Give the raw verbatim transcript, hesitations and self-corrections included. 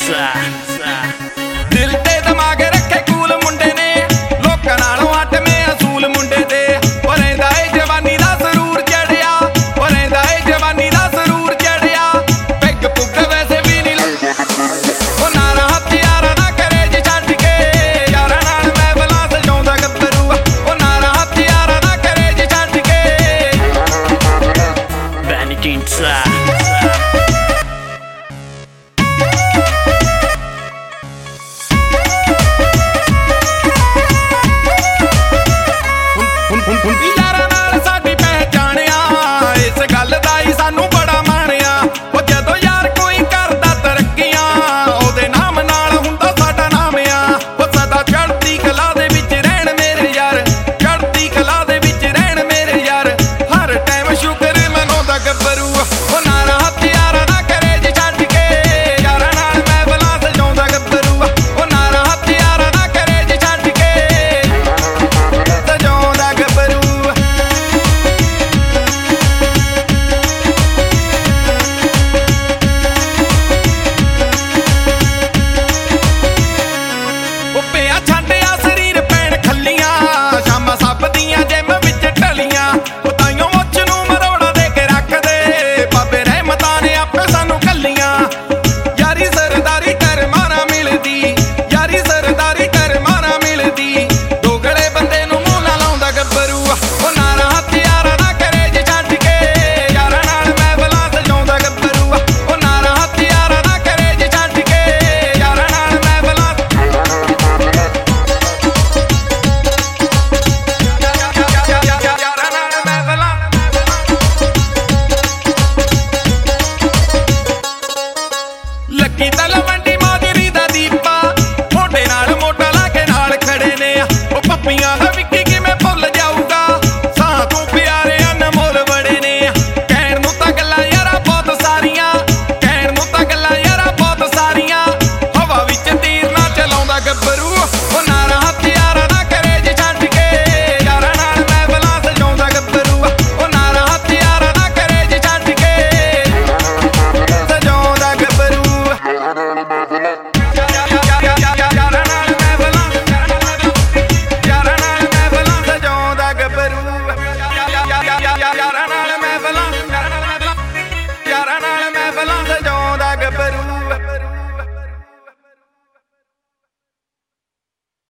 दिल ते दिमाग रखे कूल मुंडे ने लोकां नालों अठवें असूल मुंडे ते रहिंदा ए जवानी दा सरूर चढ़िया रहिंदा ए जवानी दा सरूर चढ़िया पिग पुग वैसे भी नहीं ओ नारा हथियारा ना करे जी छड्ड के यारां नाल महफिलां सजाउंदा गब्बरू ओ नारा हथियारा ना करे जी छड्ड के Vanity Inside